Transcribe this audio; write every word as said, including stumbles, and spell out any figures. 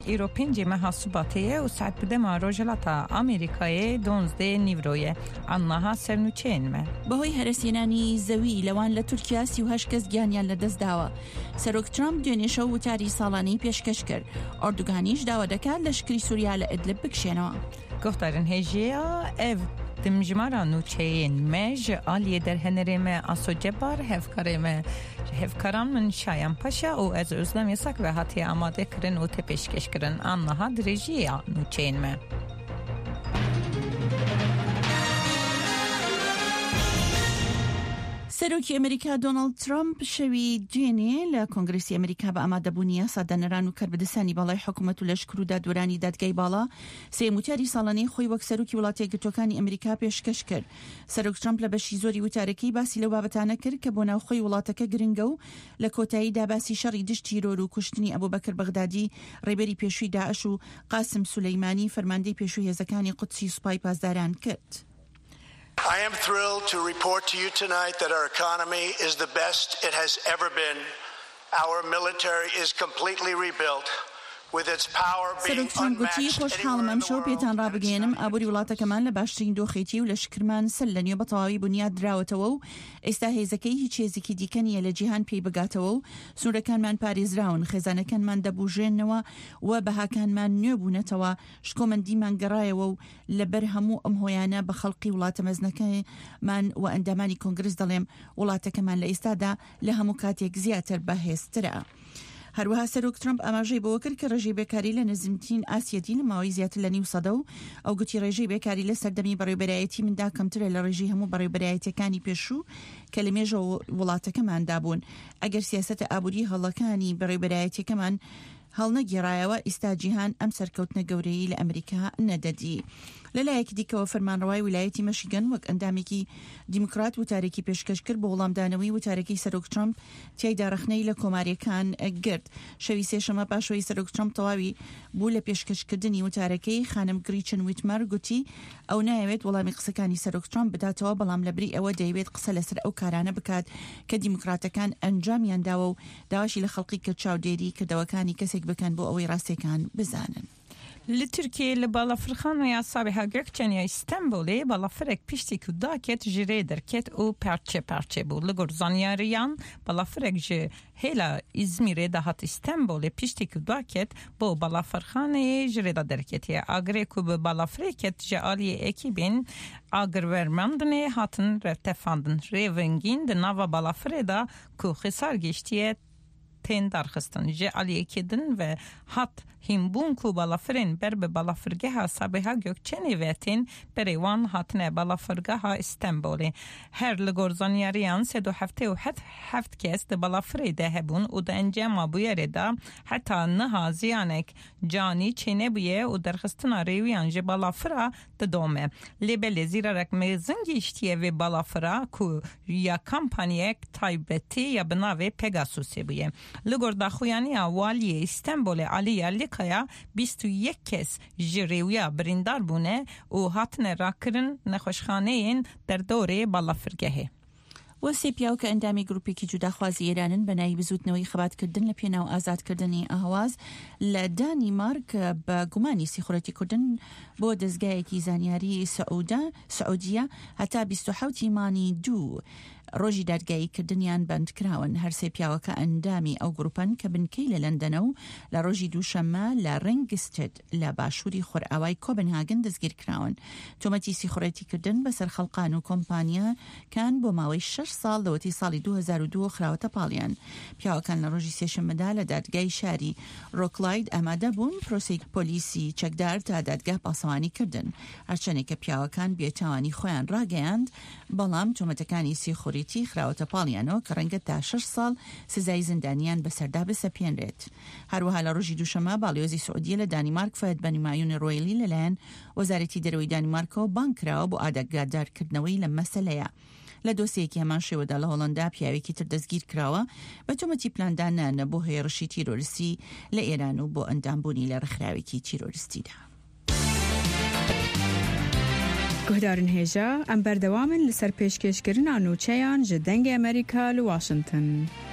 ایرو پنجی ماه صبحیه و ساعت بدم روجلاتا آمریکای دونزده نیورویه آنها سرنوچین ما. بهوی هرسینانی زوی لوان لترکیا سی و هشت کس گیانیان لدست داوا. سروک ترامپ دنیشو و تاری سالانی پیشکش کرد. اردوغانیش داوا دکر لشکری سوریا لادلب بکشینوا. گفتارن هجیا اف دمجمارا نوچین مج آلیه در هنریم آسو جبار هفکاریم هفکاران من شایم پاشا و از ازلم یسک و حتی آماده کرن و تپشکش کرن آنها درجیه نوچین ما. سروکی امریکا دونالد ترامپ شوی جینی لکنگرسی امریکا با آماده بونیه صدنران و کربدسانی بالای حکومت و لشکرو دادورانی دادگای بالا سیموتیاری سالانه خوی وک سروکی ولاتی گرتوکانی امریکا پیشکش کرد. سروک ترامپ لبشی زوری و تارکی باسی لو بابتانه کرد که بنا خوی ولاتک گرنگو لکوتایی دا باسی شری دشتی رو رو کشتنی ابو بکر بغدادی ریبری پیشوی داعش و قاسم سلیمانی فرمانده پیشوی هزکانی قدسی سپای پازداران کرد. I am thrilled to report to you tonight that our economy is the best it has ever been. Our military is completely rebuilt. سروکتان گوتی خوش حال ممشو پیتان را بگینم ابوری ولاتا کمان لباشترین دو خیتی و لشکرمان سلنی و بطاوی بنیاد دراوتو و استاهیزکی هیچ چیزی که دیکنیه لجیهان پی بگاتو و سورکان من پاریز راون خزانه کان من دبوجین و و بهاکان من نبونتو شکو من دی من قرای و لبر همو امهویانه بخلقی ولاتا مزنکه من و اندامانی کنگرس دلیم ولاتا کمان لاستادا لهمو کاتیک زیاتر بهسترا. هروها سروک ترامپ اماجی بوکر که رژیم بیکاری لنزمتین آسیادی لماوی زیادر لنیو صدو او گوتی رژیم بیکاری لسردمی برای برایتی من دا کمتر لرژیم همو برای برایتی کانی پیشو کلمه جو ولاتا کمان دابون. اگر سیاست آبوری هلاکانی برای برایتی کمان هل نگیرای و استاجیهان امسر کوتن گوری لامریکا ندادی. للايك ديكو فرمان رواي ولايتي ميشيغان وك انداميكي ديمقراط و تاريكي پیشکش کرد بولام دانوي و تاريكي سروك ترامپ تيدا رخني لكوماريكان گرد شوي سيشما باشوي سروك ترامپ تواوي بولا پیشکش کردني و تاريكي خانم گريچن ويتمر گوتي او ناويت ولا مقصكاني سروك ترامپ بداتوا بلام لبري او دايويت قصه لسر او كارانه بكات كديمقراطا كان انجام ينداو داوشي لخلقي كتشاو ديري كدوكاني كسك بكان بو اوي راسي كان بزانن. لترکیه لبالا فرخان و یا صابح گرکچن یا استانبولی بالا فرق پیشتی که داکت جره درکت او پرچه پرچه بود لگرزانیاریان بالا فرق جه هلا ازمیره دهات استانبولی پیشتی که داکت با بالا فرخان جره درکت یا اگره که به بالا فرقت جه آلی اکیبین اگر ورمندنه هاتن رتفاندن ریونگین ده نوا بالا فرقه که خسار گشتیه تین درخستن جه علیه کدن و حت هیمبون کو بالافرین بر به بالافرگه ها سابه ها گوکچنی ویتین بریوان حتنه بالافرگه ها استانبولی هر لگرزانیاریان سه دو هفته و حت هفت کس ده بالافری ده هبون و ده انجام بویره ده حتی نها زیانک جانی چینه بویه و درخستن ریویان جه بالافرا ده دومه لیبل زیره رکمه زنگیشتیه و بالافرا کو یا کمپانیک تایبتی یا بناوه پگاسوسی بویه لگرد داخویانی والی استانبول علی علیکایا بیست و یک کس جریویا بریندار بونه و هاتن راکرن نخوشخانه این در دوره بالافرگهه. و سیپیاو که اندامی گروپی که جدا خوازی ایرانن بنای بزود نوی خبات کردن لپینا و آزاد کردنی اهواز لدانی مارک با گمانی سیخورتی کردن با دزگاه کی زانیاری سعوده سعودیه حتی بیست و حوت ایمانی دو روجی دادگاهی کردنیان بند کراون هر سی پیاوه که اندامی او گروپن که بنکی للندنو لروجی دوشمه لرنگستد لباشوری خور اوای کوبنهاگن دزگیر کراون تومتی سیخورتی کردن بسر خلقان و کمپانیا کان با ماوی شش سال دوتی سالی دو هزار و دو خراوتا پالیان پیاوه کان لروجی سیشمده لدادگاهی شاری روکلاید اماده بون پروسی پولیسی چکدار تا دادگاه پاسوانی کردن هرچنه که پیاوه کان بیتوانی خویان را گیاند بلام تومتکانی سیخوری تی خراوتا پالیانو که رنگت تا شش سال سزای زندانیان بسرداب سپین رید. هر وحال روژی دوشمه بالیوزی سعودیه لدانیمارک فاید بنی مایون رویلی للان وزارتی دروی دانیمارکو بانک را بو آدگادار کردنوی لمسله لدوسیه که همان شوده لهولندا پیاوی که تر دزگیر کراوه و تومتی پلاندان نبو هیرشی تیرورسی لإیرانو بو اندامبونی لرخراوی که تیرورستی ده. گهدارن هجا ام بردوامن لسر پیشکشکرین آنوچهان جدنگ امریکا لواشنطن.